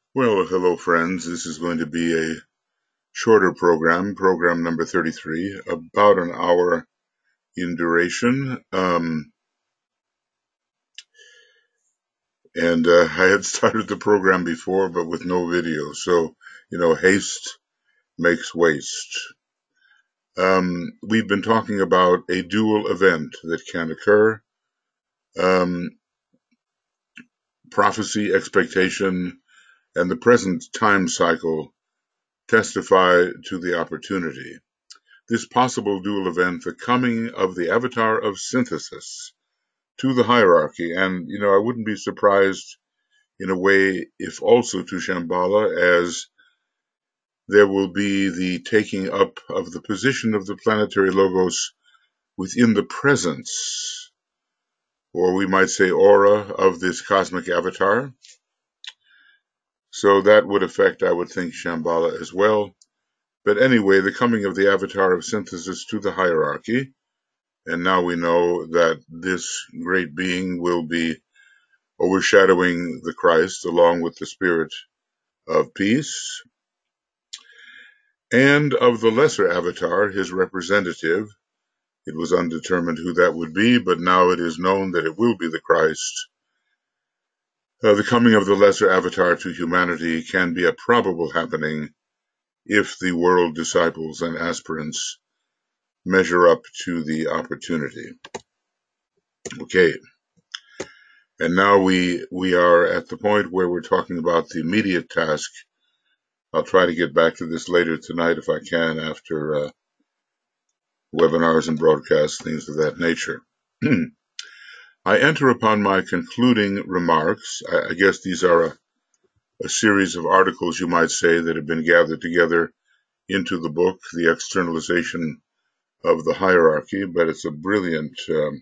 Well, hello, friends. This is going to be a shorter program number 33, about an hour in duration. I had started the program before, but with no video. So, haste makes waste. We've been talking about a dual event that can occur. Um, Prophecy, expectation, and the present time cycle testify to the opportunity. This possible dual event, the coming of the avatar of synthesis to the hierarchy. And, I wouldn't be surprised in a way if also to Shambhala, as there will be the taking up of the position of the planetary logos within the presence, or we might say aura, of this cosmic avatar. So that would affect, I would think, Shambhala as well. But anyway, the coming of the avatar of synthesis to the hierarchy. And now we know that this great being will be overshadowing the Christ along with the Spirit of peace. And of the lesser avatar, his representative. It was undetermined who that would be, but now it is known that it will be the Christ. The coming of the lesser avatar to humanity can be a probable happening if the world disciples and aspirants measure up to the opportunity. Okay. And now we are at the point where we're talking about the immediate task. I'll try to get back to this later tonight if I can, after webinars and broadcasts, things of that nature. I enter upon my concluding remarks. I guess these are a series of articles, you might say, that have been gathered together into the book, The Externalization of the Hierarchy, but it's a brilliant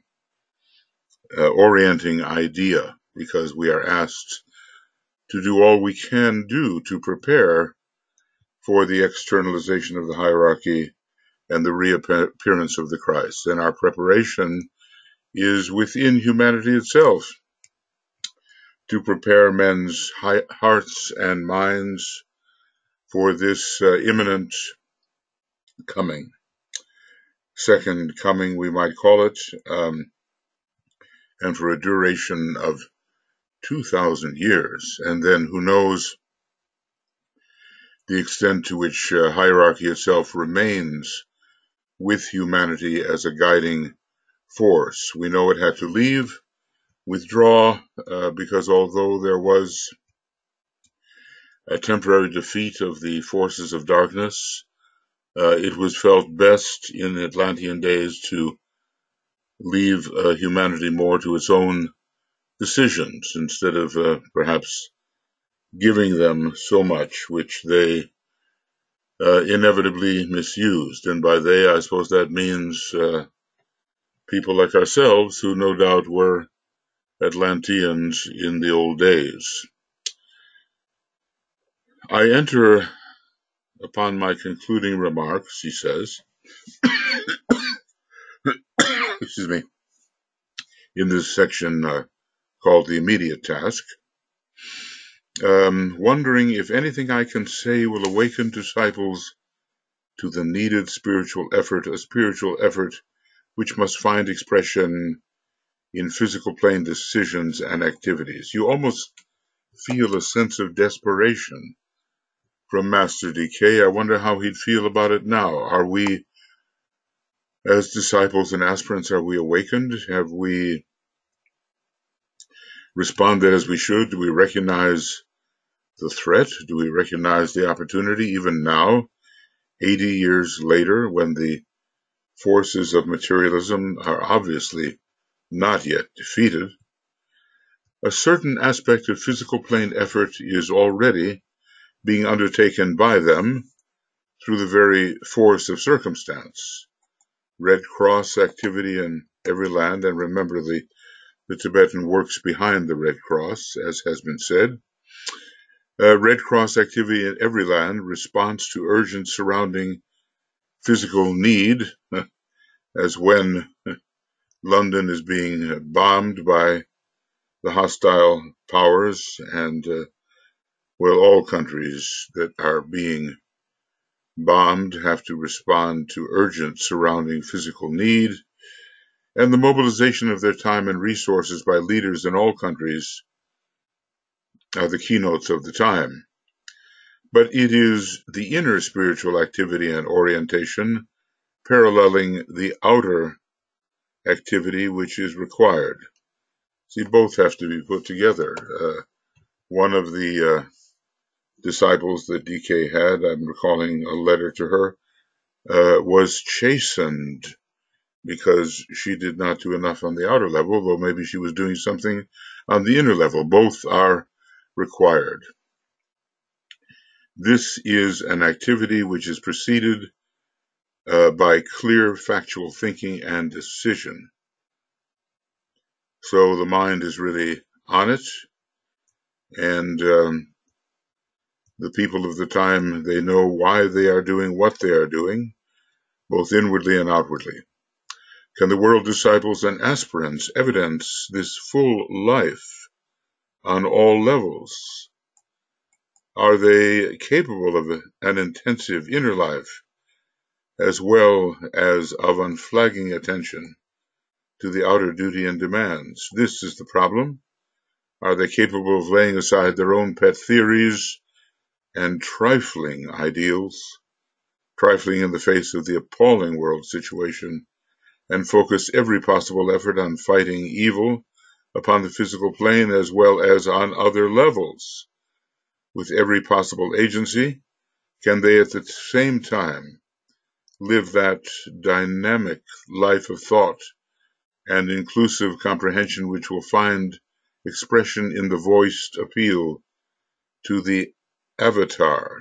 orienting idea, because we are asked to do all we can do to prepare for the externalization of the hierarchy and the reappearance of the Christ. And our preparation is within humanity itself, to prepare men's hearts and minds for this imminent coming. Second coming, we might call it, and for a duration of 2,000 years. And then who knows the extent to which hierarchy itself remains with humanity as a guiding force. We know it had to leave, withdraw, because although there was a temporary defeat of the forces of darkness, it was felt best in Atlantean days to leave humanity more to its own decisions, instead of perhaps giving them so much, which they inevitably misused. And by they, I suppose that means people like ourselves, who no doubt were Atlanteans in the old days. I enter upon my concluding remarks, he says, excuse me, in this section called The Immediate Task, wondering if anything I can say will awaken disciples to the needed spiritual effort, a spiritual effort which must find expression in physical plane decisions and activities. You almost feel a sense of desperation from Master DK. I wonder how he'd feel about it now. Are we, as disciples and aspirants, are we awakened? Have we responded as we should? Do we recognize the threat? Do we recognize the opportunity even now, 80 years later, when the forces of materialism are obviously not yet defeated? A certain aspect of physical plane effort is already being undertaken by them through the very force of circumstance. Red Cross activity in every land, and remember the Tibetan works behind the Red Cross, as has been said. Red Cross activity in every land responds to urgent surrounding physical need, as when London is being bombed by the hostile powers, and Well, all countries that are being bombed have to respond to urgent surrounding physical need, and the mobilization of their time and resources by leaders in all countries are the keynotes of the time. But it is the inner spiritual activity and orientation paralleling the outer activity which is required. See, both have to be put together. One of the disciples that DK had, I'm recalling a letter to her, was chastened because she did not do enough on the outer level, though maybe she was doing something on the inner level. Both are required. This is an activity which is preceded by clear factual thinking and decision. So the mind is really on it, and the people of the time, they know why they are doing what they are doing, both inwardly and outwardly. Can the world disciples and aspirants evidence this full life on all levels? Are they capable of an intensive inner life, as well as of unflagging attention to the outer duty and demands? This is the problem. Are they capable of laying aside their own pet theories and trifling ideals, trifling in the face of the appalling world situation, and focus every possible effort on fighting evil upon the physical plane as well as on other levels? With every possible agency, can they at the same time live that dynamic life of thought and inclusive comprehension which will find expression in the voiced appeal to the avatar?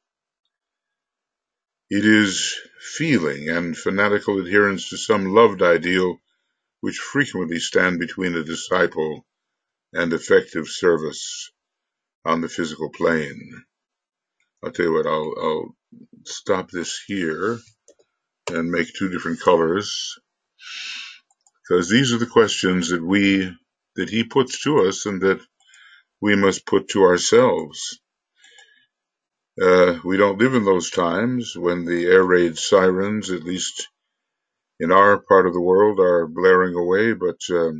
It is feeling and fanatical adherence to some loved ideal which frequently stand between a disciple and effective service on the physical plane. I'll tell you what, I'll stop this here and make two different colors, because these are the questions that he puts to us and that we must put to ourselves. We don't live in those times when the air raid sirens, at least in our part of the world, are blaring away, but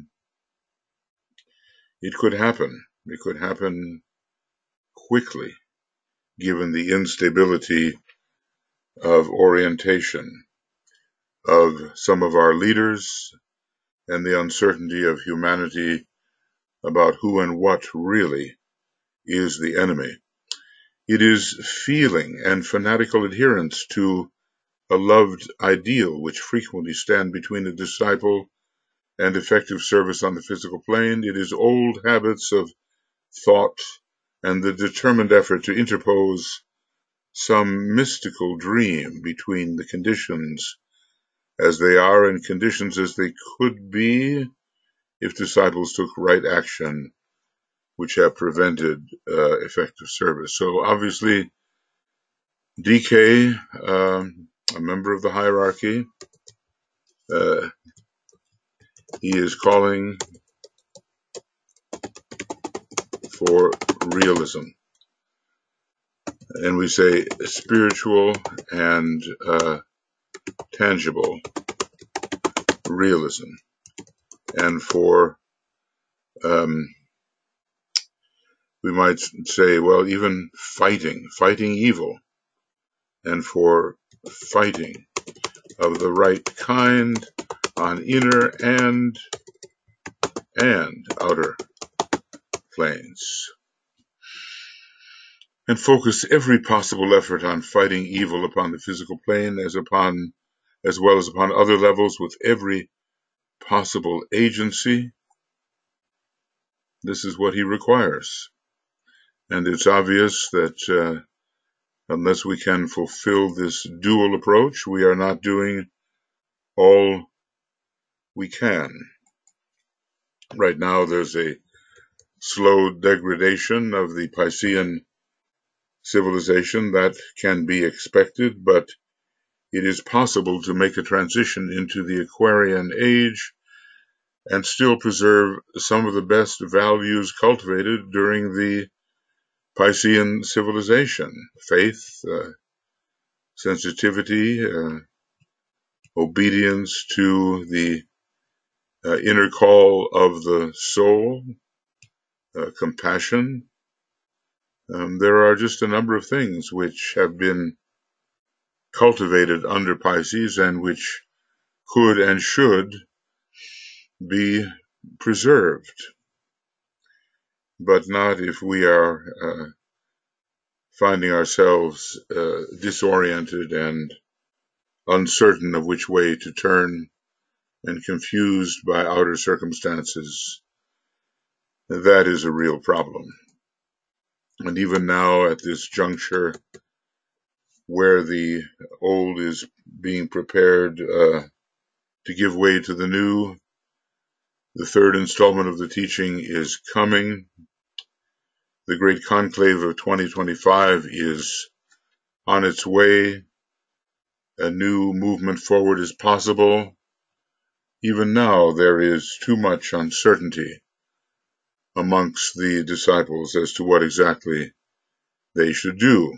it could happen. It could happen quickly, given the instability of orientation of some of our leaders and the uncertainty of humanity about who and what really is the enemy. It is feeling and fanatical adherence to a loved ideal which frequently stand between a disciple and effective service on the physical plane. It is old habits of thought and the determined effort to interpose some mystical dream between the conditions as they are and conditions as they could be if disciples took right action which have prevented effective service. So obviously, DK, a member of the hierarchy, he is calling for realism. And we say spiritual and tangible realism. And for, we might say, well, even fighting evil, and for fighting of the right kind on inner and outer planes. And focus every possible effort on fighting evil upon the physical plane as well as upon other levels with every possible agency. This is what he requires. And it's obvious that unless we can fulfill this dual approach, we are not doing all we can. Right now, there's a slow degradation of the Piscean civilization that can be expected, but it is possible to make a transition into the Aquarian age and still preserve some of the best values cultivated during the Piscean civilization, faith, sensitivity, obedience to the inner call of the soul, compassion. There are just a number of things which have been cultivated under Pisces and which could and should be preserved, but not if we are finding ourselves disoriented and uncertain of which way to turn and confused by outer circumstances. That is a real problem. And even now at this juncture where the old is being prepared to give way to the new, the third installment of the teaching is coming. The great conclave of 2025 is on its way. A new movement forward is possible. Even now, there is too much uncertainty amongst the disciples as to what exactly they should do.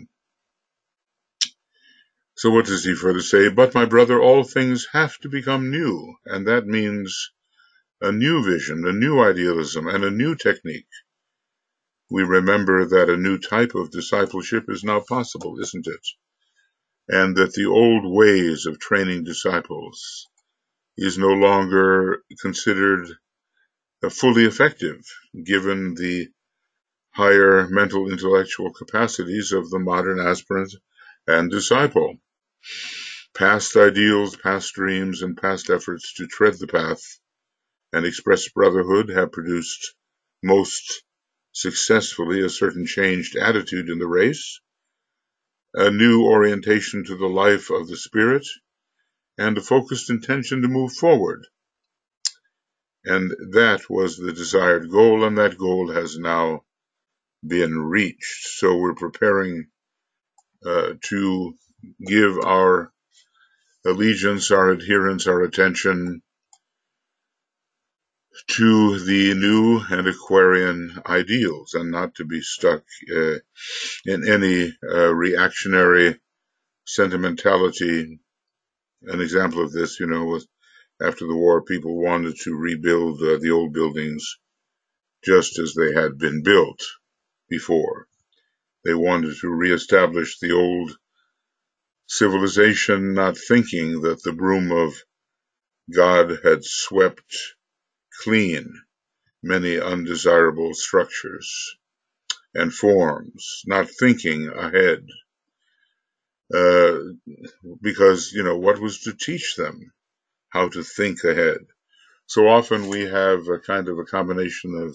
So what does he further say? But my brother, all things have to become new, and that means a new vision, a new idealism, and a new technique. We remember that a new type of discipleship is now possible, isn't it? And that the old ways of training disciples is no longer considered fully effective, given the higher mental intellectual capacities of the modern aspirant and disciple. Past ideals, past dreams, and past efforts to tread the path and express brotherhood have produced most successfully a certain changed attitude in the race, a new orientation to the life of the spirit, and a focused intention to move forward. And that was the desired goal, and that goal has now been reached. So we're preparing to give our allegiance, our adherence, our attention to the new and Aquarian ideals, and not to be stuck in any reactionary sentimentality. An example of this, was after the war, people wanted to rebuild the old buildings just as they had been built before. They wanted to reestablish the old civilization, not thinking that the broom of God had swept clean many undesirable structures and forms, not thinking ahead. Because, what was to teach them how to think ahead? So often we have a kind of a combination of,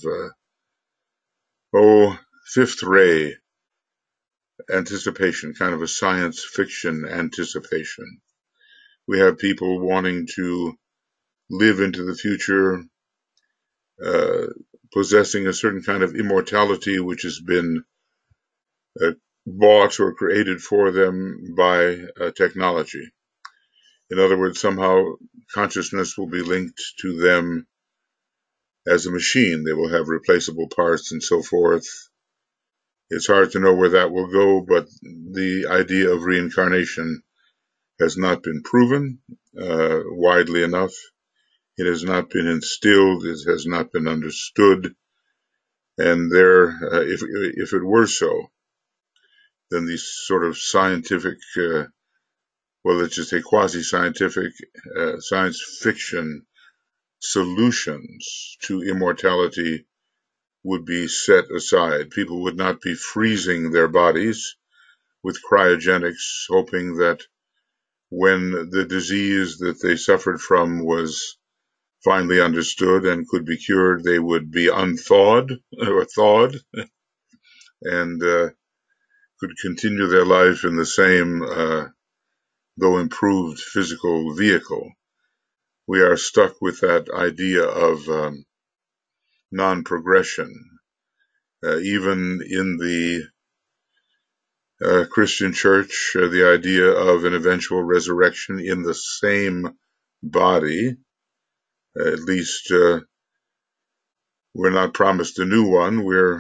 fifth ray anticipation, kind of a science fiction anticipation. We have people wanting to live into the future, possessing a certain kind of immortality which has been bought or created for them by technology. In other words, somehow consciousness will be linked to them as a machine. They will have replaceable parts and so forth. It's hard to know where that will go, but the idea of reincarnation has not been proven widely enough. It has not been instilled. It has not been understood. And if it were so, then these sort of scientific, let's just say quasi-scientific, science fiction solutions to immortality would be set aside. People would not be freezing their bodies with cryogenics, hoping that when the disease that they suffered from was finally understood and could be cured, they would be unthawed or thawed and could continue their life in the same, though improved physical vehicle. We are stuck with that idea of non-progression. Even in the Christian church, the idea of an eventual resurrection in the same body, at least we're not promised a new one. We're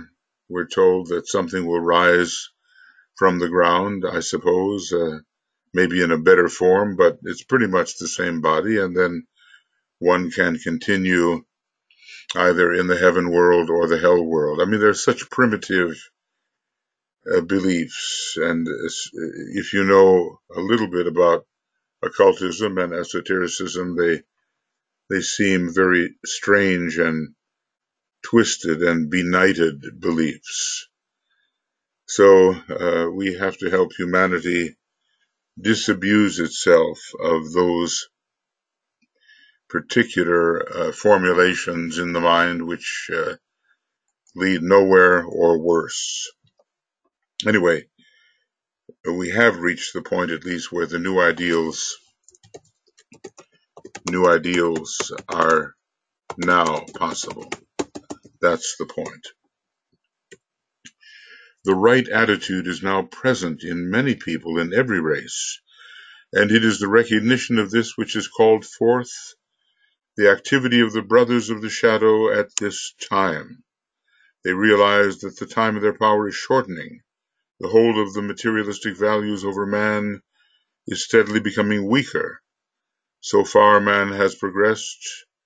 We're told that something will rise from the ground, I suppose, maybe in a better form, but it's pretty much the same body, and then one can continue either in the heaven world or the hell world. I mean, they're such primitive beliefs, and if you know a little bit about occultism and esotericism, they seem very strange and twisted and benighted beliefs. So we have to help humanity disabuse itself of those particular formulations in the mind which lead nowhere or worse. Anyway, we have reached the point, at least, where the new ideals are now possible. That's the point. The right attitude is now present in many people in every race, and it is the recognition of this which has called forth the activity of the brothers of the shadow at this time. They realize that the time of their power is shortening. The hold of the materialistic values over man is steadily becoming weaker. So far man has progressed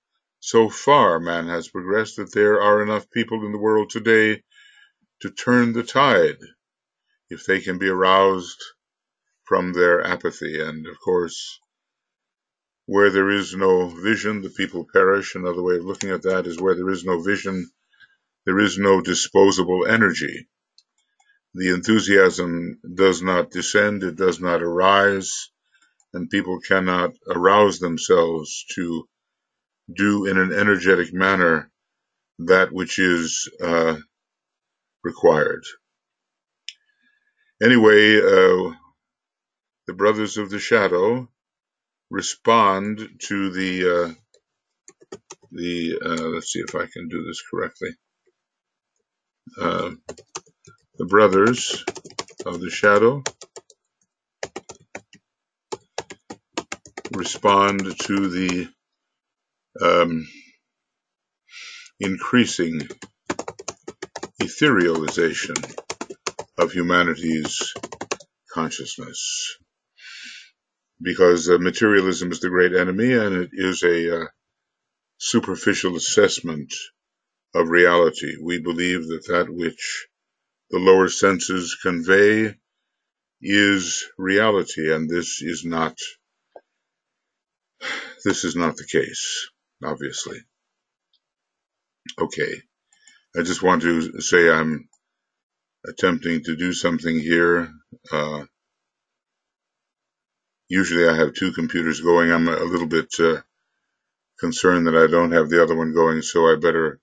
that there are enough people in the world today to turn the tide if they can be aroused from their apathy. And of course, where there is no vision, the people perish. Another way of looking at that is where there is no vision, there is no disposable energy. The enthusiasm does not descend, it does not arise, and people cannot arouse themselves to do in an energetic manner that which is required. Anyway, the brothers of the shadow respond to the let's see if I can do this correctly. The brothers of the shadow respond to the increasing etherealization of humanity's consciousness, because materialism is the great enemy, and it is a superficial assessment of reality. We believe that which the lower senses convey is reality, and this is not the case, obviously. Okay, I just want to say I'm attempting to do something here. Usually I have two computers going. I'm a little bit concerned that I don't have the other one going, so I better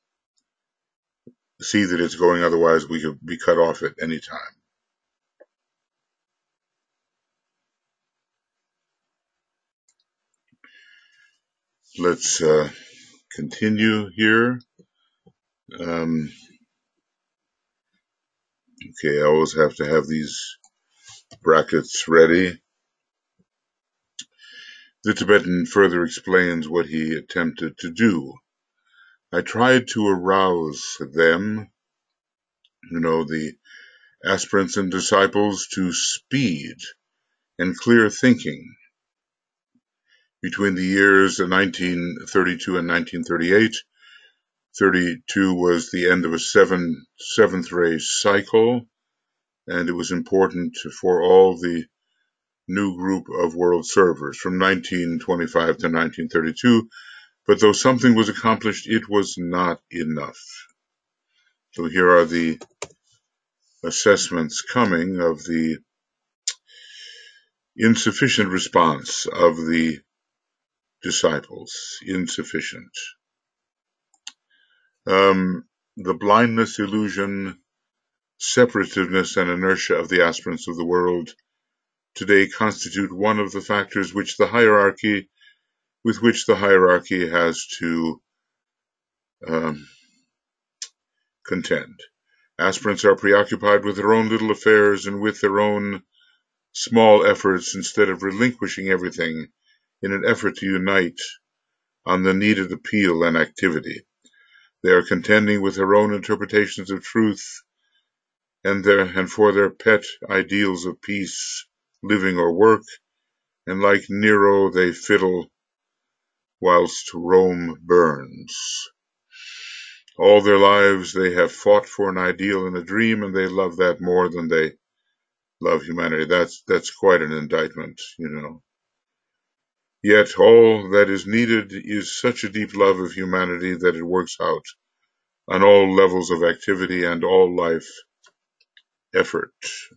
see that it's going, otherwise we could be cut off at any time. Let's continue here. Okay, I always have to have these brackets ready. The Tibetan further explains what he attempted to do. I tried to arouse them, the aspirants and disciples, to speed and clear thinking. Between the years 1932 and 1938, 32 was the end of a seventh ray cycle, and it was important for all the new group of world servers from 1925 to 1932. But though something was accomplished, it was not enough. So here are the assessments coming of the insufficient response of the disciples. Insufficient. The blindness, illusion, separativeness, and inertia of the aspirants of the world today constitute one of the factors with which the hierarchy has to contend. Aspirants are preoccupied with their own little affairs and with their own small efforts instead of relinquishing everything in an effort to unite on the needed appeal and activity. They are contending with their own interpretations of truth and for their pet ideals of peace, living or work, and like Nero they fiddle whilst Rome burns. All their lives they have fought for an ideal and a dream, and they love that more than they love humanity. That's quite an indictment, you know. Yet all that is needed is such a deep love of humanity that it works out on all levels of activity and all life effort.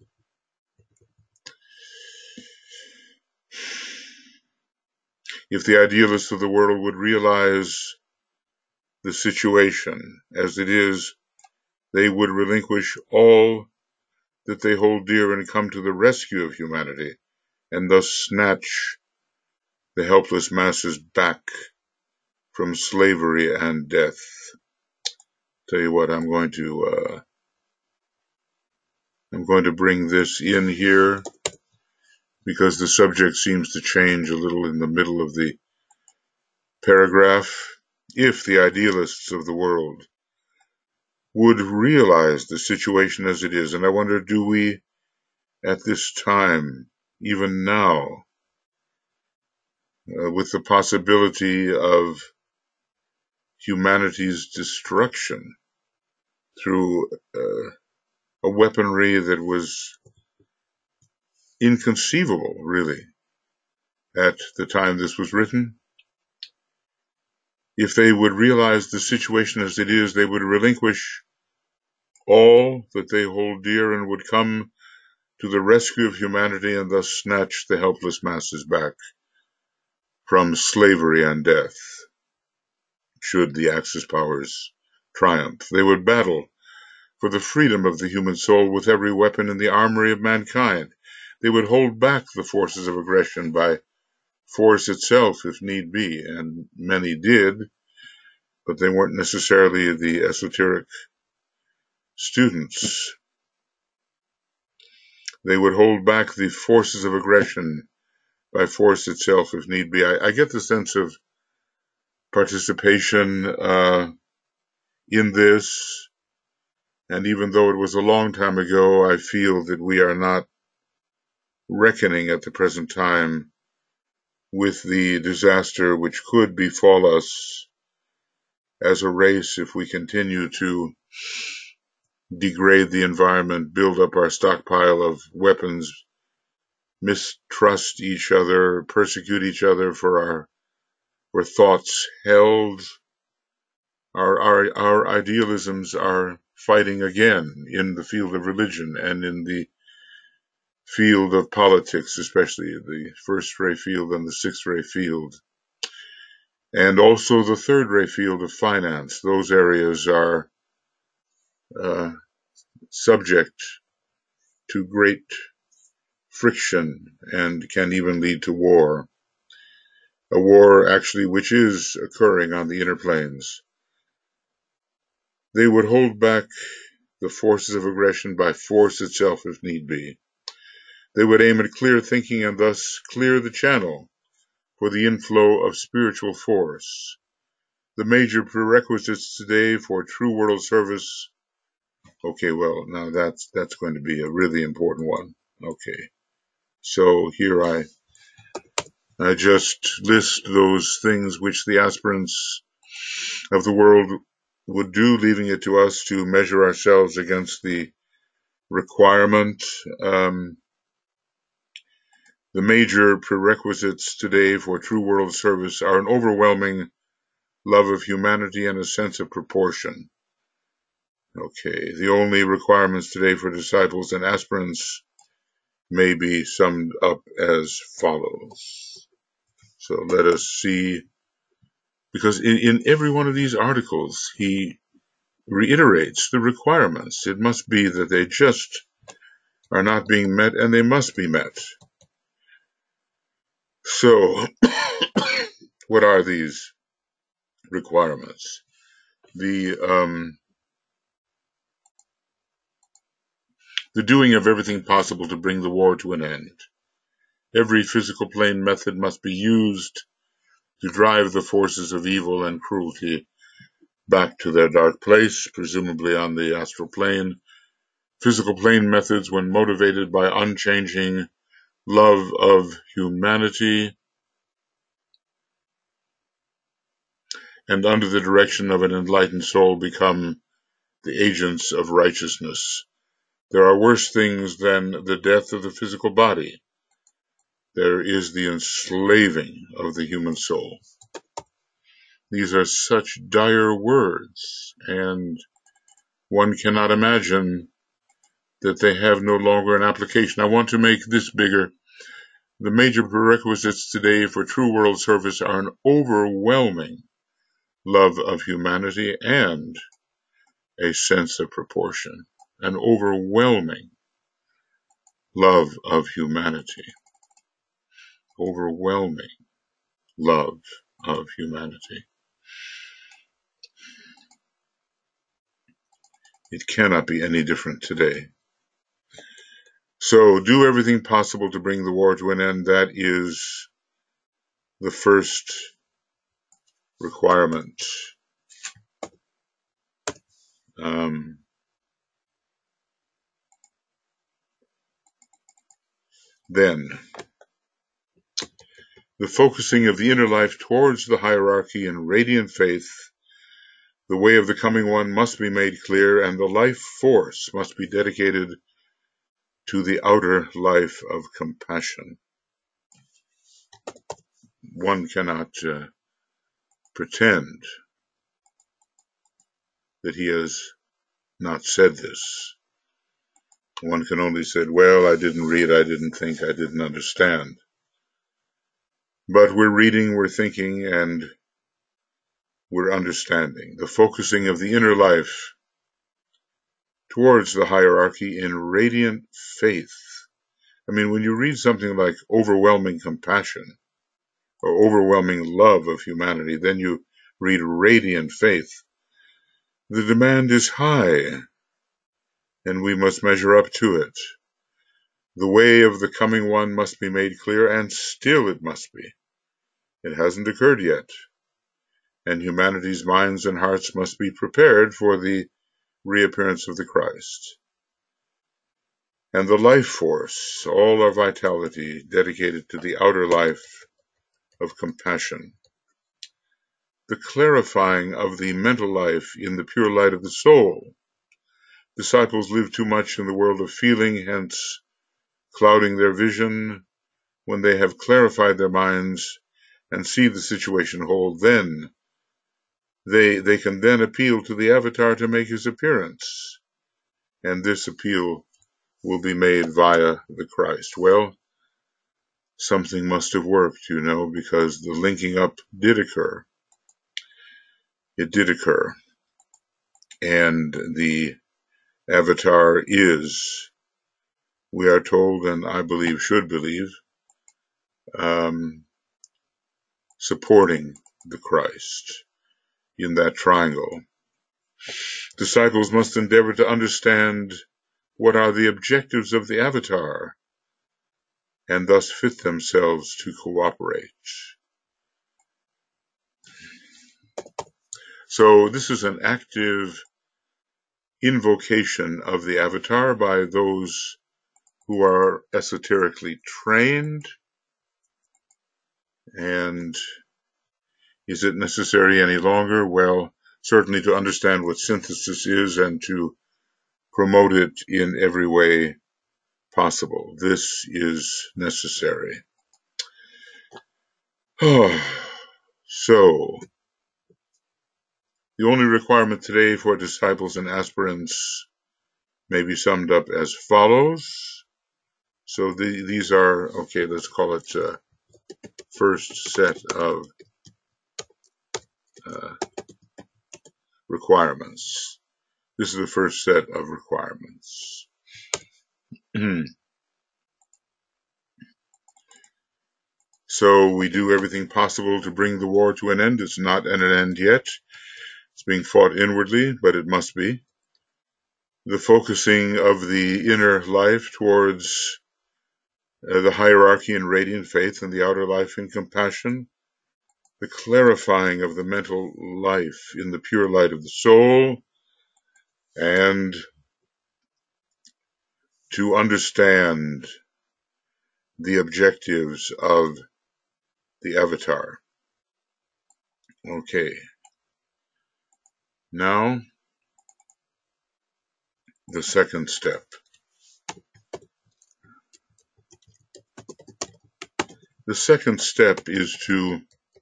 If the idealists of the world would realize the situation as it is, they would relinquish all that they hold dear and come to the rescue of humanity, and thus snatch the helpless masses back from slavery and death. Tell you what, I'm going to bring this in here because the subject seems to change a little in the middle of the paragraph. If the idealists of the world would realize the situation as it is, and I wonder, do we at this time, even now, with the possibility of humanity's destruction through a weaponry that was inconceivable, really, at the time this was written. If they would realize the situation as it is, they would relinquish all that they hold dear and would come to the rescue of humanity and thus snatch the helpless masses back from slavery and death. Should the Axis powers triumph, they would battle for the freedom of the human soul with every weapon in the armory of mankind. They would hold back the forces of aggression by force itself if need be, and many did, but they weren't necessarily the esoteric students. They would hold back the forces of aggression by force itself if need be. I get the sense of participation in this, and even though it was a long time ago, I feel that we are not reckoning at the present time with the disaster which could befall us as a race if we continue to degrade the environment, build up our stockpile of weapons, mistrust each other, persecute each other for our thoughts held. Our idealisms are fighting again in the field of religion and in the field of politics, especially the first-ray field and the sixth-ray field, and also the third-ray field of finance. Those areas are subject to great friction and can even lead to war. A war, actually, which is occurring on the inner planes. They would hold back the forces of aggression by force itself if need be. They would aim at clear thinking and thus clear the channel for the inflow of spiritual force. The major prerequisites today for true world service. Okay, well, now that's going to be a really important one. Okay, so here I just list those things which the aspirants of the world would do, leaving it to us to measure ourselves against the requirement. The major prerequisites today for true world service are an overwhelming love of humanity and a sense of proportion. Okay, the only requirements today for disciples and aspirants may be summed up as follows. So let us see, because in every one of these articles, he reiterates the requirements. It must be that they just are not being met, and they must be met. So, what are these requirements? The doing of everything possible to bring the war to an end. Every physical plane method must be used to drive the forces of evil and cruelty back to their dark place, presumably on the astral plane. Physical plane methods, when motivated by unchanging love of humanity and under the direction of an enlightened soul, become the agents of righteousness. There are worse things than the death of the physical body. There is the enslaving of the human soul. These are such dire words, and one cannot imagine that they have no longer an application. I want to make this bigger. The major prerequisites today for true world service are an overwhelming love of humanity and a sense of proportion. An overwhelming love of humanity. Overwhelming love of humanity. It cannot be any different today. So do everything possible to bring the war to an end. That is the first requirement. Then, the focusing of the inner life towards the hierarchy in radiant faith. The way of the coming one must be made clear, and the life force must be dedicated to the outer life of compassion. One cannot pretend that he has not said this. One can only say, well, I didn't read, I didn't think, I didn't understand. But we're reading, we're thinking, and we're understanding. The focusing of the inner life towards the hierarchy in radiant faith. I mean, when you read something like overwhelming compassion or overwhelming love of humanity, then you read radiant faith. The demand is high, and we must measure up to it. The way of the coming one must be made clear, and still it must be. It hasn't occurred yet, and humanity's minds and hearts must be prepared for the reappearance of the Christ. And the life force, all our vitality, dedicated to the outer life of compassion. The clarifying of the mental life in the pure light of the soul. Disciples live too much in the world of feeling, hence clouding their vision. When they have clarified their minds and see the situation whole, then they can then appeal to the avatar to make his appearance. And this appeal will be made via the Christ. Well, something must have worked, because the linking up did occur. It did occur. And the avatar is, we are told, and I believe should believe, supporting the Christ in that triangle. Disciples must endeavor to understand what are the objectives of the avatar and thus fit themselves to cooperate. So this is an active invocation of the avatar by those who are esoterically trained. And is it necessary any longer? Well, certainly to understand what synthesis is and to promote it in every way possible. This is necessary. So, the only requirement today for disciples and aspirants may be summed up as follows. So these are, okay, let's call it first set of requirements. This is the first set of requirements. So we do everything possible to bring the war to an end. It's not at an end yet. It's being fought inwardly, but it must be. The focusing of the inner life towards the hierarchy in radiant faith and the outer life in compassion. the clarifying of the mental life in the pure light of the soul, and to understand the objectives of the avatar. Okay, now the second step. The second step is to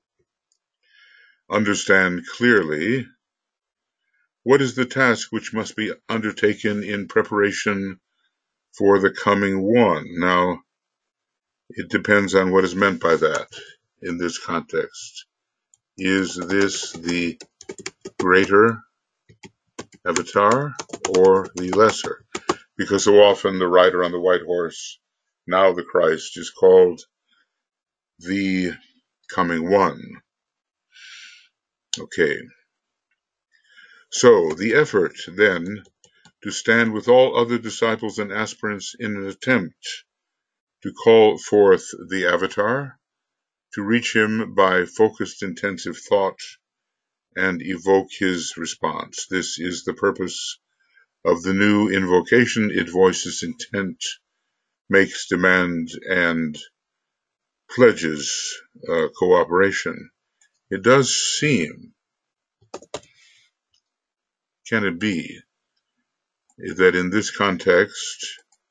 understand clearly what is the task which must be undertaken in preparation for the coming one. Now, it depends on what is meant by that in this context. Is this the greater avatar or the lesser? Because so often the rider on the white horse, now the Christ, is called the coming one. Okay. So the effort then to stand with all other disciples and aspirants in an attempt to call forth the avatar, to reach him by focused intensive thought and evoke his response. This is the purpose of the new invocation. It voices intent, makes demand, and pledges cooperation. It does seem, can it be, that in this context,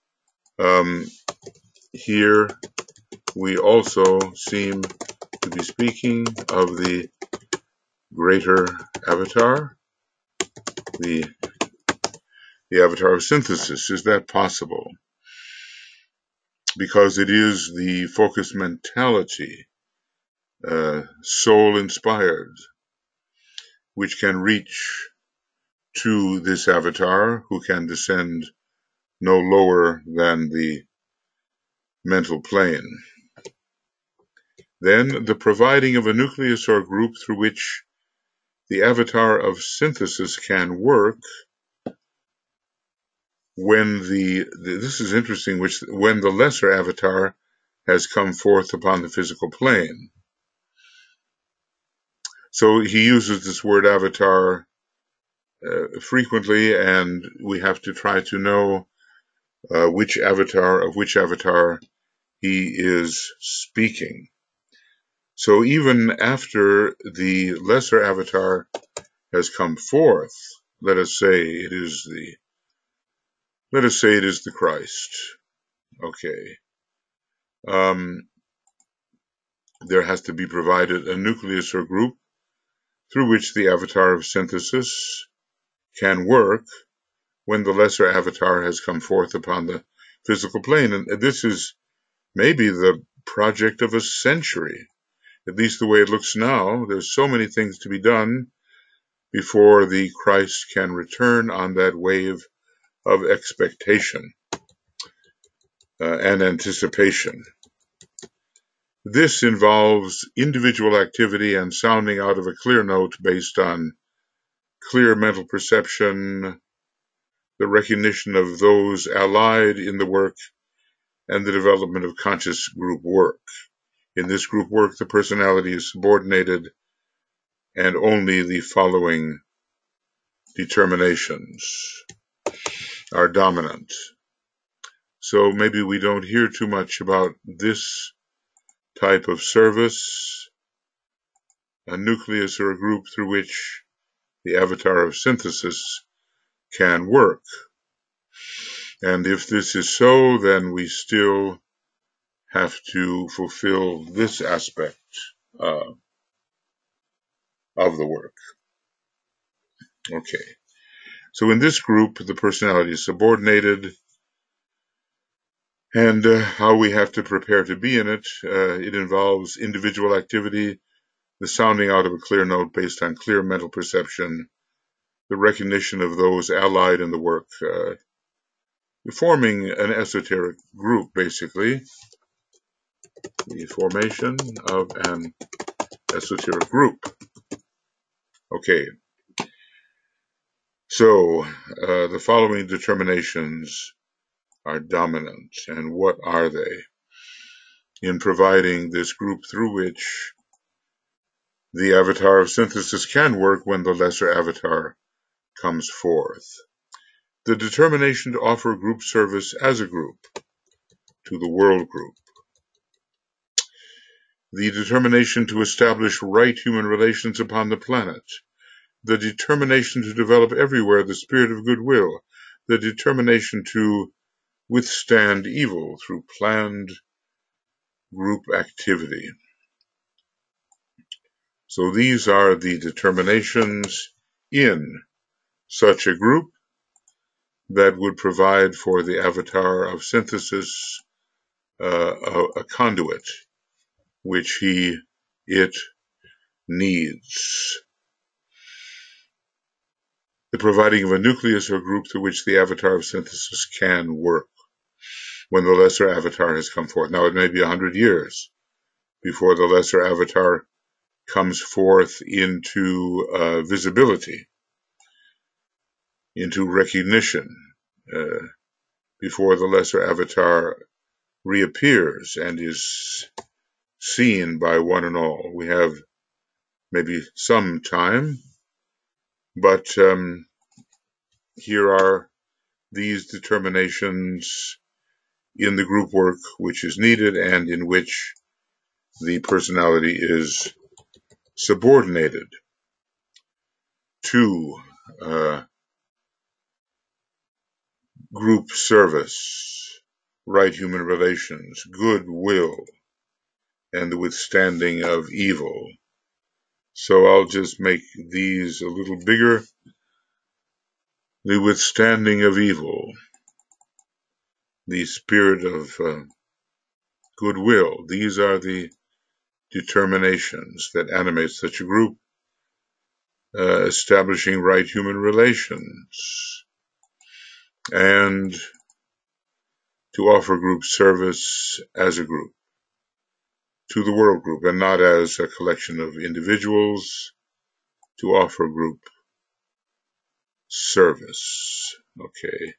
here we also seem to be speaking of the greater avatar, the avatar of synthesis. Is that possible? Because it is the focused mentality, soul-inspired, which can reach to this avatar, who can descend no lower than the mental plane. Then the providing of a nucleus or group through which the avatar of synthesis can work when this is interesting, when the lesser avatar has come forth upon the physical plane. So he uses this word avatar frequently, and we have to try to know which avatar he is speaking. So even after the lesser avatar has come forth, let us say it is the Christ. Okay. There has to be provided a nucleus or group through which the avatar of synthesis can work when the lesser avatar has come forth upon the physical plane. And this is maybe the project of a century, at least the way it looks now. There's so many things to be done before the Christ can return on that wave of expectation and anticipation. This involves individual activity and sounding out of a clear note based on clear mental perception, the recognition of those allied in the work, and the development of conscious group work. In this group work, the personality is subordinated, and only the following determinations are dominant. So maybe we don't hear too much about this type of service, a nucleus or a group through which the avatar of synthesis can work. And if this is so, then we still have to fulfill this aspect of the work. Okay. So in this group, the personality is subordinated, and how we have to prepare to be in it. It involves individual activity, the sounding out of a clear note based on clear mental perception, the recognition of those allied in the work, forming an esoteric group, basically. The formation of an esoteric group. Okay. So the following determinations are dominant, and what are they? In providing this group through which the avatar of synthesis can work when the lesser avatar comes forth. The determination to offer group service as a group to the world group. The determination to establish right human relations upon the planet. The determination to develop everywhere the spirit of goodwill. The determination to withstand evil through planned group activity. So these are the determinations in such a group that would provide for the avatar of synthesis a conduit which it needs. The providing of a nucleus or group through which the avatar of synthesis can work when the lesser avatar has come forth. Now, it may be 100 years before the lesser avatar comes forth into visibility, into recognition, before the lesser avatar reappears and is seen by one and all. We have maybe some time, but here are these determinations in the group work which is needed and in which the personality is subordinated to group service, right human relations, goodwill, and the withstanding of evil. So I'll just make these a little bigger. The withstanding of evil, the spirit of goodwill. These are the determinations that animate such a group, establishing right human relations, and to offer group service as a group to the world group and not as a collection of individuals, to offer group service. Okay.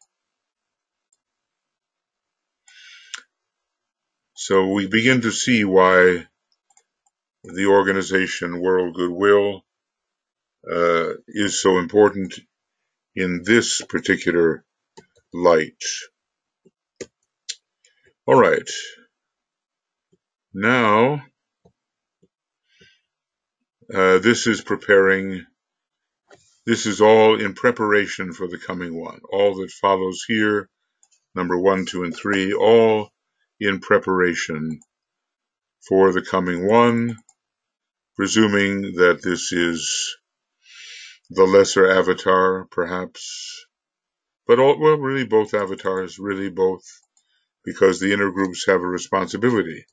So we begin to see why the organization World Goodwill is so important in this particular light. All right. Now, this is all in preparation for the coming one. All that follows here, number 1, 2, and 3, all in preparation for the coming one, presuming that this is the lesser avatar, perhaps, but really both avatars, really both, because the inner groups have a responsibility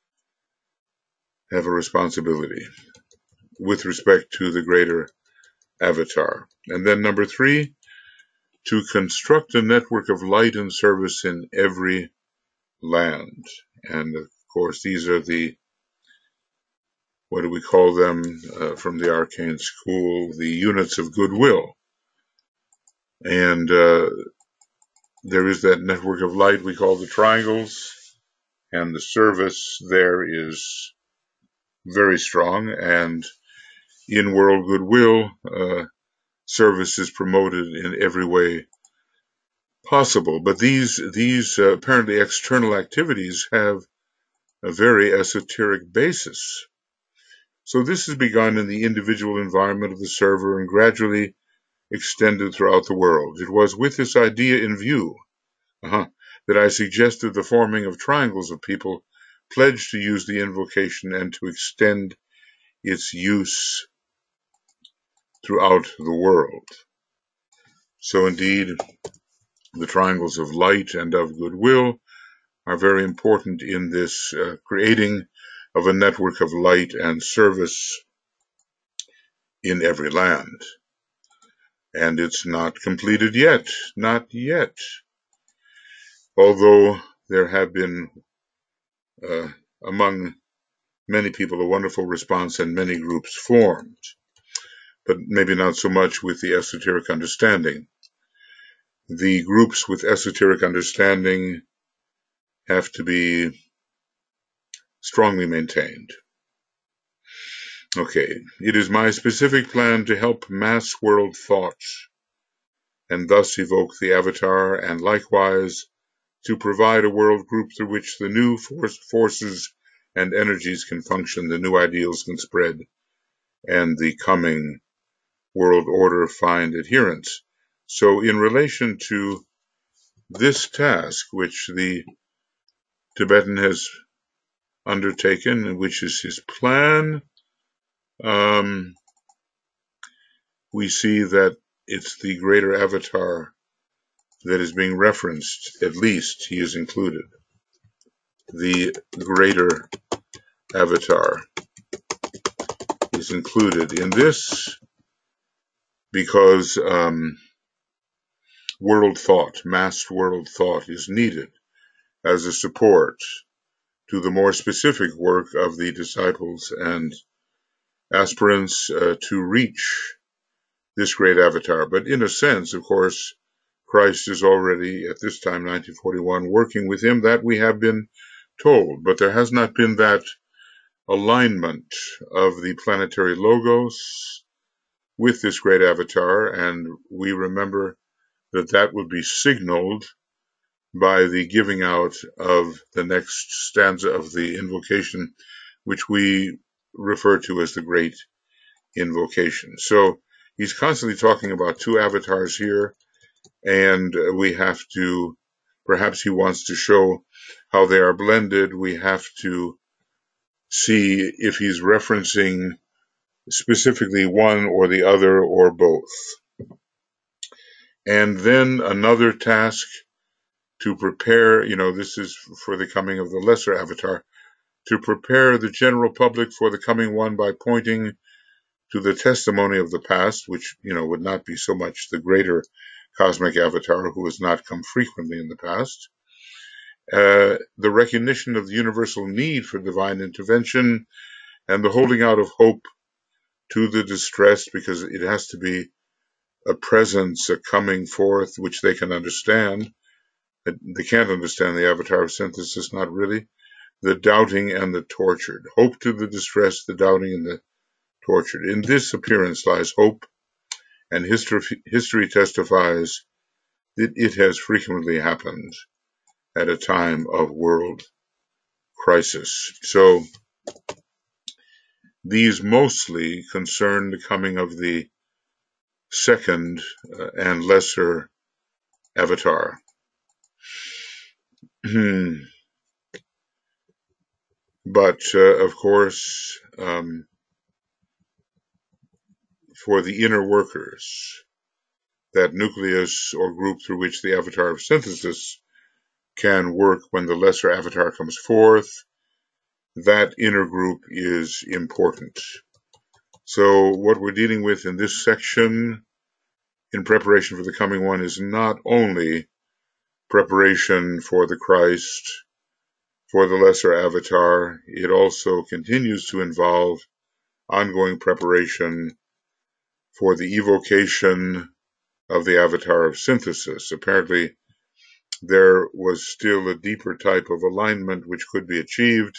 with respect to the greater avatar. And then number 3, to construct a network of light and service in every land. And of course, these are what do we call them from the arcane school, the units of goodwill. And there is that network of light we call the triangles, and the service there is very strong, and in world goodwill, service is promoted in every way possible. But these apparently external activities have a very esoteric basis. So this has begun in the individual environment of the server and gradually extended throughout the world. It was with this idea in view that I suggested the forming of triangles of people pledged to use the invocation and to extend its use throughout the world. So indeed, the triangles of light and of goodwill are very important in this creating of a network of light and service in every land. And it's not completed yet, not yet. Although there have been, among many people, a wonderful response and many groups formed, but maybe not so much with the esoteric understanding. The groups with esoteric understanding have to be strongly maintained. Okay, it is my specific plan to help mass world thought and thus evoke the avatar, and likewise to provide a world group through which the new forces and energies can function, the new ideals can spread, and the coming world order find adherents. So in relation to this task, which the Tibetan has undertaken, which is his plan, we see that it's the greater avatar that is being referenced. At least he is included. The greater avatar is included in this because world thought, mass world thought, is needed as a support to the more specific work of the disciples and aspirants to reach this great avatar. But in a sense, of course, Christ is already, at this time, 1941, working with him. That we have been told, but there has not been that alignment of the planetary logos with this great avatar, and we remember that that would be signaled by the giving out of the next stanza of the invocation, which we refer to as the Great Invocation. So he's constantly talking about two avatars here, and we have to, perhaps he wants to show how they are blended. We have to see if he's referencing specifically one or the other or both. And then another task to prepare, this is for the coming of the lesser avatar, to prepare the general public for the coming one by pointing to the testimony of the past, which, would not be so much the greater cosmic avatar who has not come frequently in the past, the recognition of the universal need for divine intervention, and the holding out of hope to the distressed, because it has to be a presence, a coming forth, which they can understand. They can't understand the avatar of synthesis, not really. The doubting and the tortured. Hope to the distressed, the doubting and the tortured. In this appearance lies hope, and history testifies that it has frequently happened at a time of world crisis. So these mostly concern the coming of the second and lesser avatar. But, of course, for the inner workers, that nucleus or group through which the avatar of synthesis can work when the lesser avatar comes forth, that inner group is important. So what we're dealing with in this section in preparation for the coming one is not only preparation for the Christ, for the lesser avatar, it also continues to involve ongoing preparation for the evocation of the avatar of synthesis. Apparently, there was still a deeper type of alignment which could be achieved.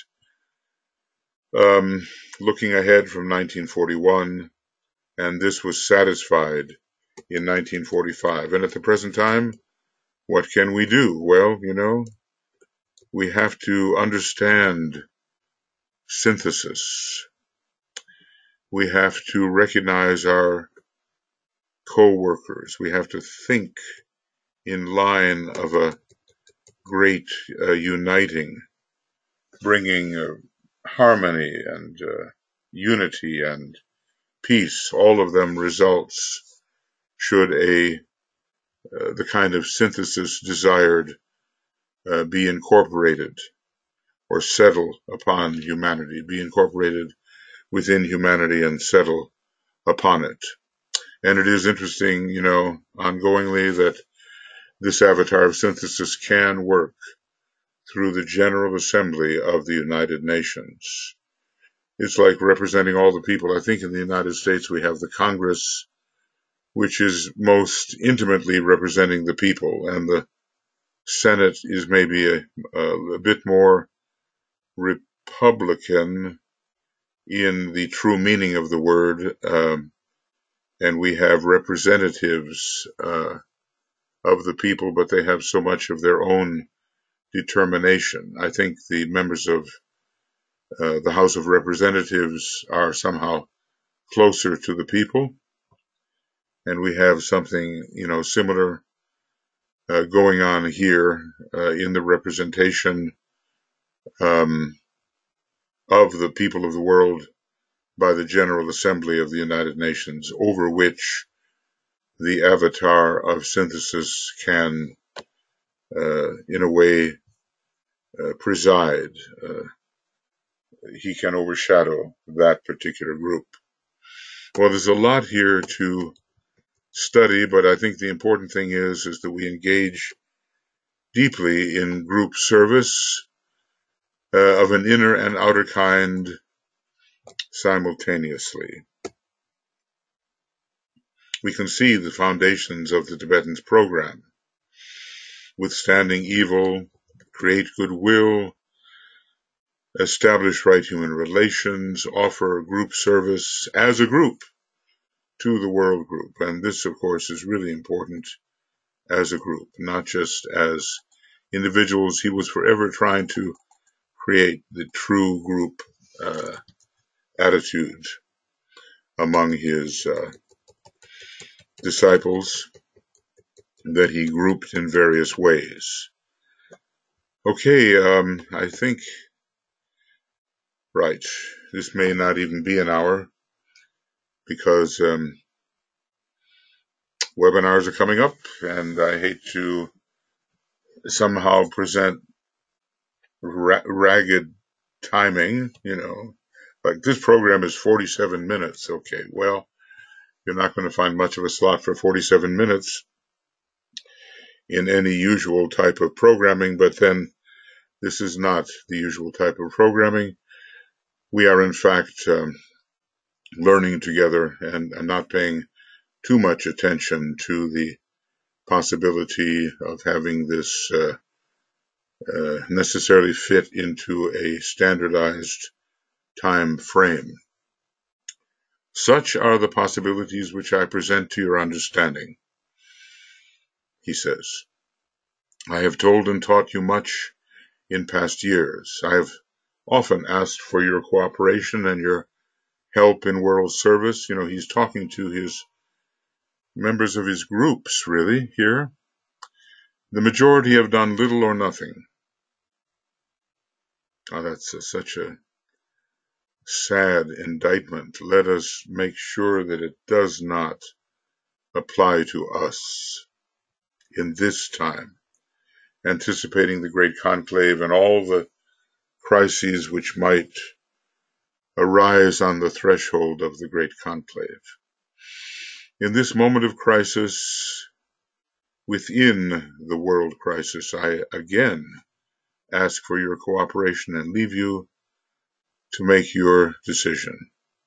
Looking ahead from 1941, and this was satisfied in 1945. And at the present time, what can we do? Well, we have to understand synthesis. We have to recognize our co-workers. We have to think in line of a great uniting, bringing harmony and unity and peace. All of them results should the kind of synthesis desired be incorporated or settle upon humanity, be incorporated within humanity and settle upon it. And it is interesting, ongoingly, that this avatar of synthesis can work through the General Assembly of the United Nations. It's like representing all the people. I think in the United States we have the Congress, which is most intimately representing the people, and the Senate is maybe a bit more Republican in the true meaning of the word, and we have representatives of the people, but they have so much of their own determination. I think the members of the House of Representatives are somehow closer to the people, and we have something, similar going on here in the representation of the people of the world by the General Assembly of the United Nations, over which the avatar of synthesis can, in a way, preside. He can overshadow that particular group. Well, there's a lot here to study, but I think the important thing is that we engage deeply in group service of an inner and outer kind simultaneously. We can see the foundations of the Tibetans' program: withstanding evil, create goodwill, establish right human relations, offer group service as a group to the world group. And this, of course, is really important as a group, not just as individuals. He was forever trying to create the true group attitude among his disciples that he grouped in various ways. Okay, I think, right, this may not even be an hour, because webinars are coming up, and I hate to somehow present ragged timing, like this program is 47 minutes. Okay, well, you're not going to find much of a slot for 47 minutes in any usual type of programming, but then this is not the usual type of programming. We are, in fact, learning together and not paying too much attention to the possibility of having this necessarily fit into a standardized time frame. Such are the possibilities which I present to your understanding, he says. I have told and taught you much in past years. I have often asked for your cooperation and your help in world service. He's talking to his members of his groups, really, here. The majority have done little or nothing. Oh, that's such a sad indictment. Let us make sure that it does not apply to us in this time, anticipating the great conclave and all the crises which might arise on the threshold of the great conclave. In this moment of crisis, within the world crisis, I again ask for your cooperation and leave you to make your decision.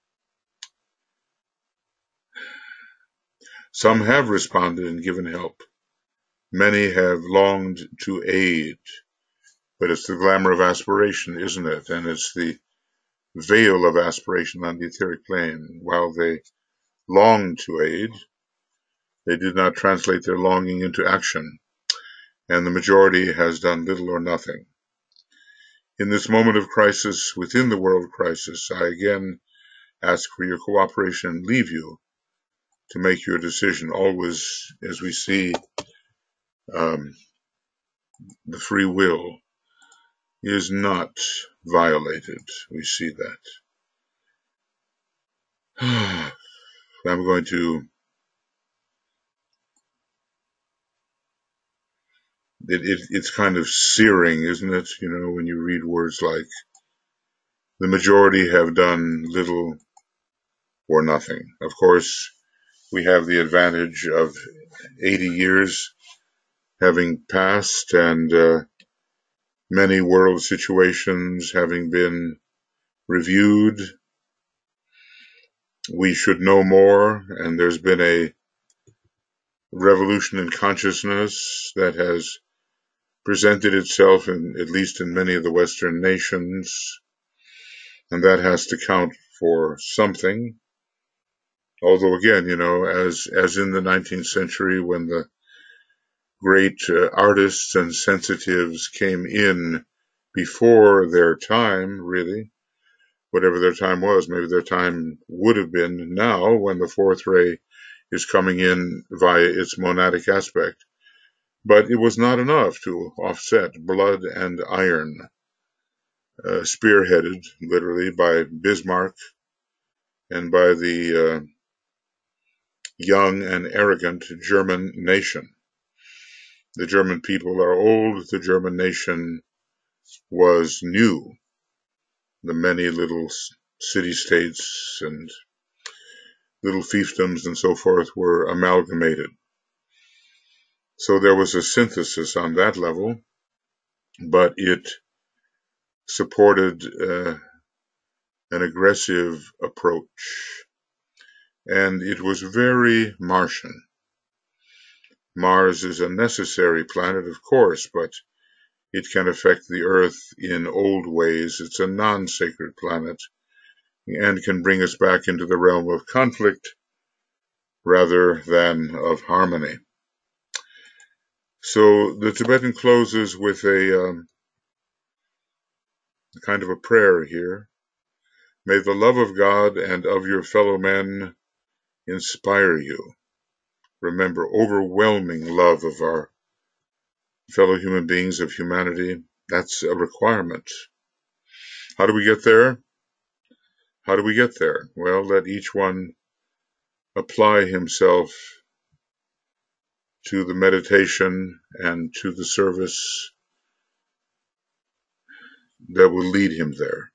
Some have responded and given help. Many have longed to aid, but it's the glamour of aspiration, isn't it? And it's the veil of aspiration on the etheric plane. While they longed to aid, they did not translate their longing into action, and the majority has done little or nothing. In this moment of crisis, within the world crisis, I again ask for your cooperation and leave you to make your decision. Always, as we see, the free will is not violated. We see that. I'm going to, it's kind of searing, isn't it? When you read words like, the majority have done little or nothing. Of course, we have the advantage of 80 years having passed and many world situations having been reviewed. We should know more, and there's been a revolution in consciousness that has presented itself, at least in many of the Western nations, and that has to count for something. Although again, as in the 19th century when the great artists and sensitives came in before their time, really, whatever their time was, maybe their time would have been now when the fourth ray is coming in via its monadic aspect. But it was not enough to offset blood and iron, spearheaded literally by Bismarck and by the young and arrogant German nation. The German people are old, the German nation was new. The many little city-states and little fiefdoms and so forth were amalgamated. So there was a synthesis on that level, but it supported an aggressive approach. And it was very Martian. Mars is a necessary planet, of course, but it can affect the Earth in old ways. It's a non-sacred planet and can bring us back into the realm of conflict rather than of harmony. So the Tibetan closes with a kind of a prayer here. May the love of God and of your fellow men inspire you. Remember, overwhelming love of our fellow human beings, of humanity, that's a requirement. How do we get there? How do we get there? Well, let each one apply himself to the meditation and to the service that will lead him there.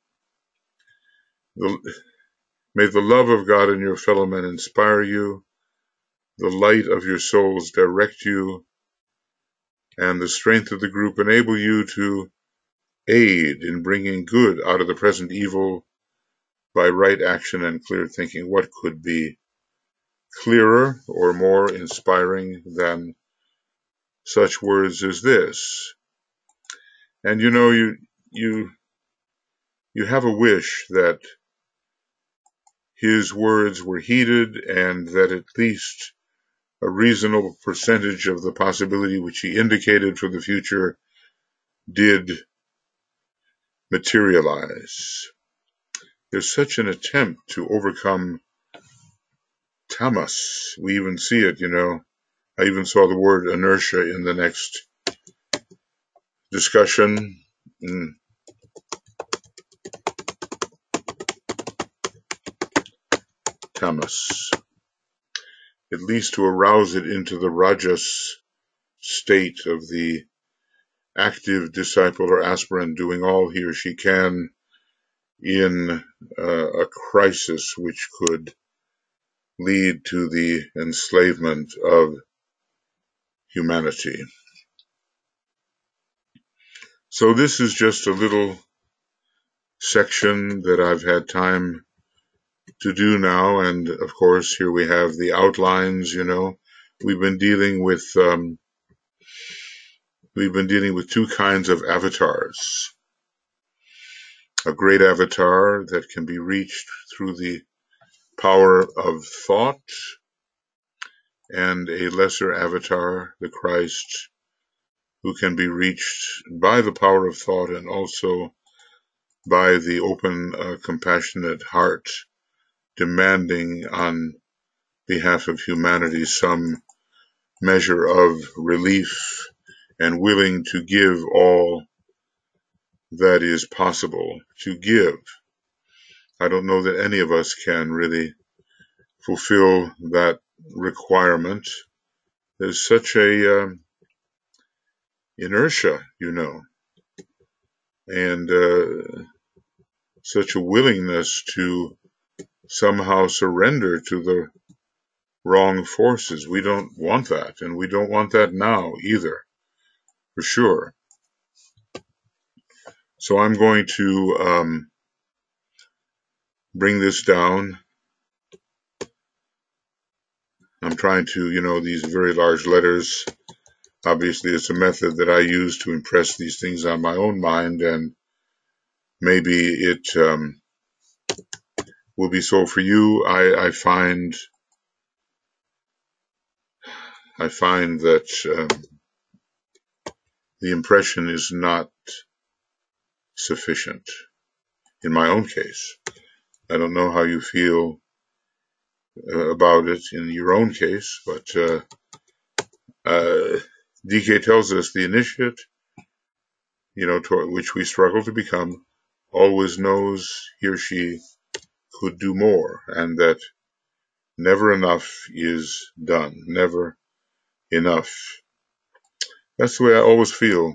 May the love of God and your fellow men inspire you, the light of your souls direct you, and the strength of the group enable you to aid in bringing good out of the present evil by right action and clear thinking. What could be clearer or more inspiring than such words as this? And you have a wish that his words were heeded and that at least a reasonable percentage of the possibility which he indicated for the future did materialize. There's such an attempt to overcome tamas. We even see it, I even saw the word inertia in the next discussion. Tamas. At least to arouse it into the rajas state of the active disciple or aspirant doing all he or she can in a crisis which could lead to the enslavement of humanity. So this is just a little section that I've had time to do now, and of course here we have the outlines. We've been dealing with two kinds of avatars. A great avatar that can be reached through the power of thought, and a lesser avatar, the Christ, who can be reached by the power of thought and also by the open, compassionate heart, demanding on behalf of humanity some measure of relief and willing to give all that is possible to give. I don't know that any of us can really fulfill that requirement. There's such a inertia, and such a willingness to somehow surrender to the wrong forces. We don't want that, and we don't want that now either, for sure. So I'm going to bring this down. I'm trying to, these very large letters, obviously it's a method that I use to impress these things on my own mind, and maybe it will be so for you. I find that the impression is not sufficient in my own case. I don't know how you feel about it in your own case, but DK tells us the initiate, which we struggle to become, always knows he or she could do more, and that never enough is done. Never enough. That's the way I always feel.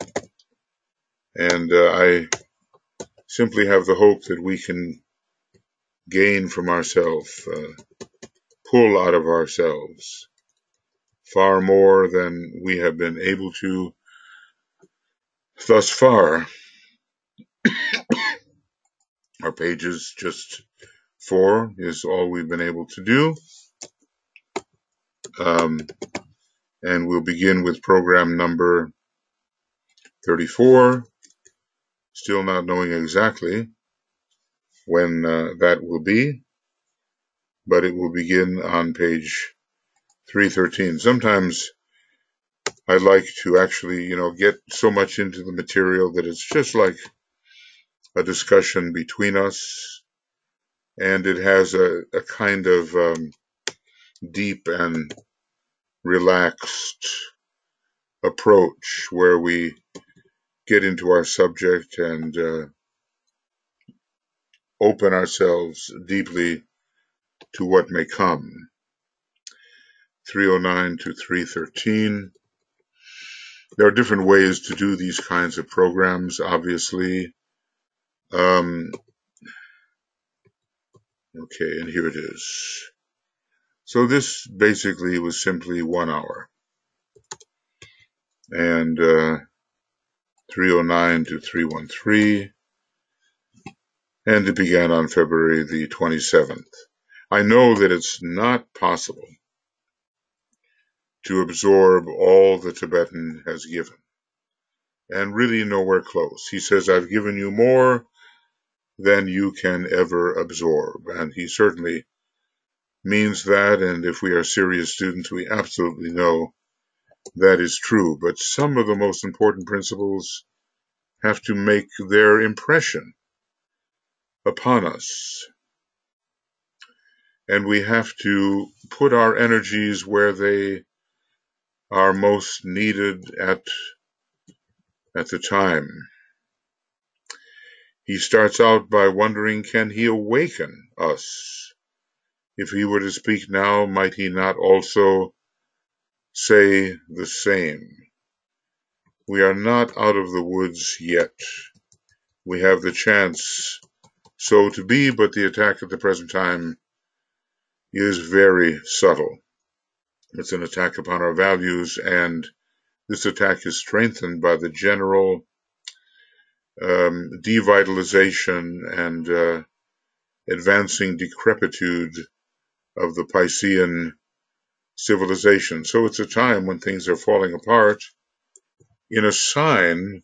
And I simply have the hope that we can gain from ourselves, pull out of ourselves far more than we have been able to thus far. Our pages just 4 is all we've been able to do. And we'll begin with program number 34, still not knowing exactly when that will be, but it will begin on page 313. Sometimes I like to actually, get so much into the material that it's just like a discussion between us, and it has a kind of deep and relaxed approach where we get into our subject and open ourselves deeply to what may come. 309 to 313. There are different ways to do these kinds of programs, obviously. Okay, and here it is. So this basically was simply 1 hour. And 309 to 313. And it began on February the 27th. I know that it's not possible to absorb all the Tibetan has given, and really nowhere close. He says, I've given you more than you can ever absorb, and he certainly means that, and if we are serious students, we absolutely know that is true. But some of the most important principles have to make their impression upon us, and we have to put our energies where they are most needed at the time. He starts out by wondering, can he awaken us? If he were to speak now, might he not also say the same? We are not out of the woods yet. We have the chance so to be, but the attack at the present time is very subtle. It's an attack upon our values, and this attack is strengthened by the general devitalization and advancing decrepitude of the Piscean civilization. So it's a time when things are falling apart in a sign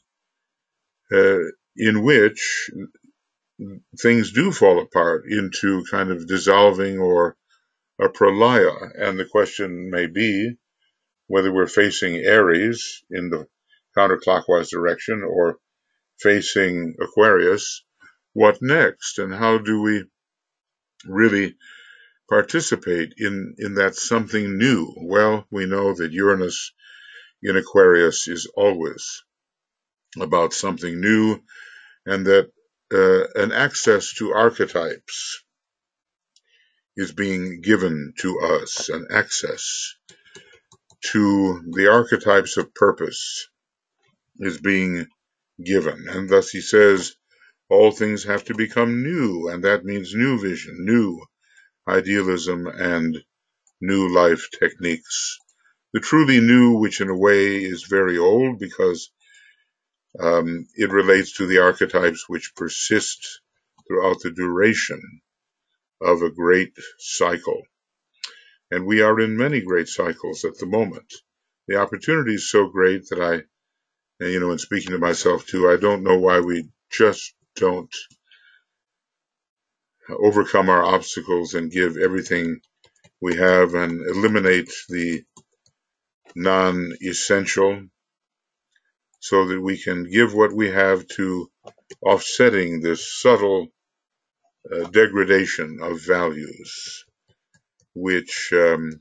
in which things do fall apart into kind of dissolving or a pralaya. And the question may be whether we're facing Aries in the counterclockwise direction or facing Aquarius. What next? And how do we really participate in that something new? Well, we know that Uranus in Aquarius is always about something new, and that an access to archetypes is being given to us, an access to the archetypes of purpose is being given. And thus he says, all things have to become new, and that means new vision, new idealism, and new life techniques. The truly new, which in a way is very old because it relates to the archetypes which persist throughout the duration of a great cycle. And we are in many great cycles at the moment. The opportunity is so great that in speaking to myself too, I don't know why we just don't overcome our obstacles and give everything we have and eliminate the non-essential so that we can give what we have to offsetting this subtle degradation of values, which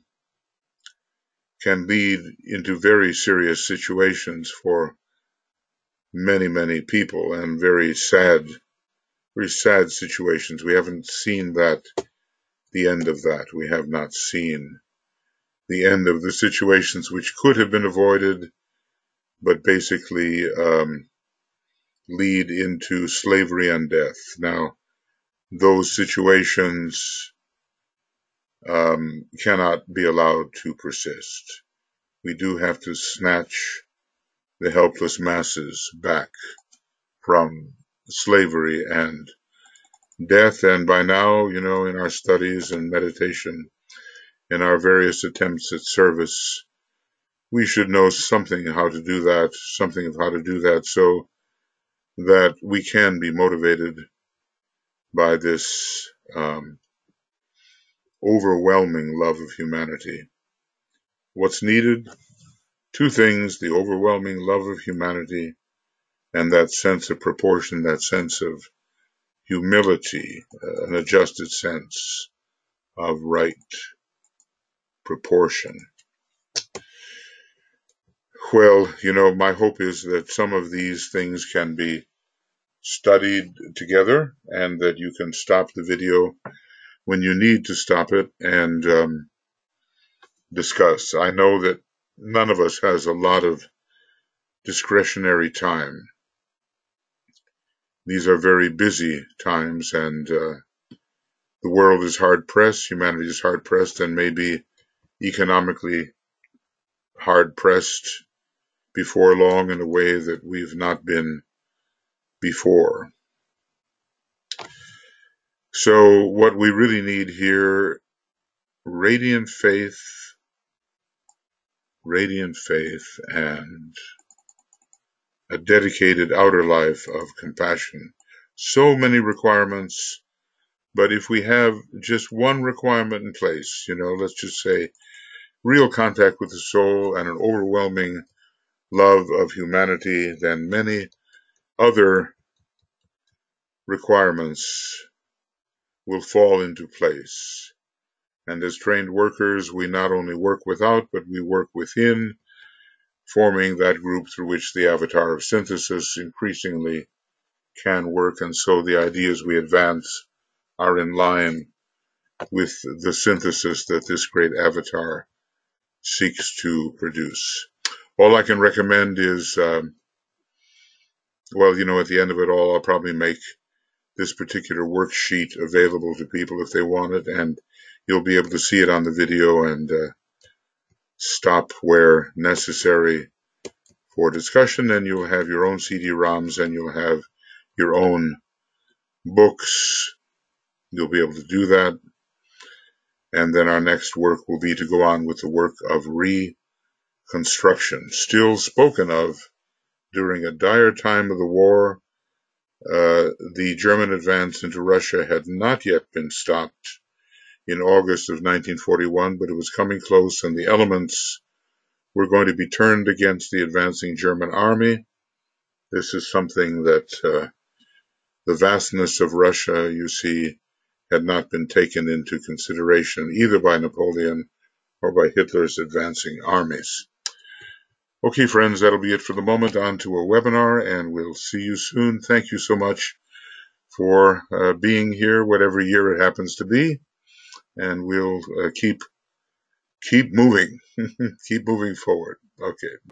can lead into very serious situations for many, many people, and very sad situations. We haven't seen the end of that. We have not seen the end of the situations which could have been avoided, but basically lead into slavery and death. Now, those situations cannot be allowed to persist. We do have to snatch the helpless masses back from slavery and death. And by now, in our studies and meditation, in our various attempts at service, we should know something of how to do that, so that we can be motivated by this overwhelming love of humanity. What's needed? Two things: the overwhelming love of humanity and that sense of proportion, that sense of humility, an adjusted sense of right proportion. Well, my hope is that some of these things can be studied together and that you can stop the video when you need to stop it and discuss. I know that none of us has a lot of discretionary time. These are very busy times, and the world is hard-pressed, humanity is hard-pressed, and maybe economically hard-pressed before long in a way that we've not been before. So what we really need here, radiant faith, and a dedicated outer life of compassion. So many requirements, but if we have just one requirement in place, let's just say real contact with the soul and an overwhelming love of humanity, then many other requirements will fall into place. And as trained workers, we not only work without, but we work within, forming that group through which the avatar of synthesis increasingly can work. And so the ideas we advance are in line with the synthesis that this great avatar seeks to produce. All I can recommend is, at the end of it all, I'll probably make this particular worksheet available to people if they want it, and you'll be able to see it on the video and stop where necessary for discussion, and you'll have your own CD-ROMs and you'll have your own books. You'll be able to do that. And then our next work will be to go on with the work of reconstruction, still spoken of during a dire time of the war. The German advance into Russia had not yet been stopped in August of 1941, but it was coming close, and the elements were going to be turned against the advancing German army. This is something that the vastness of Russia, you see, had not been taken into consideration either by Napoleon or by Hitler's advancing armies. Okay, friends, that'll be it for the moment. On to a webinar, and we'll see you soon. Thank you so much for being here, whatever year it happens to be, and we'll keep moving, keep moving forward. Okay.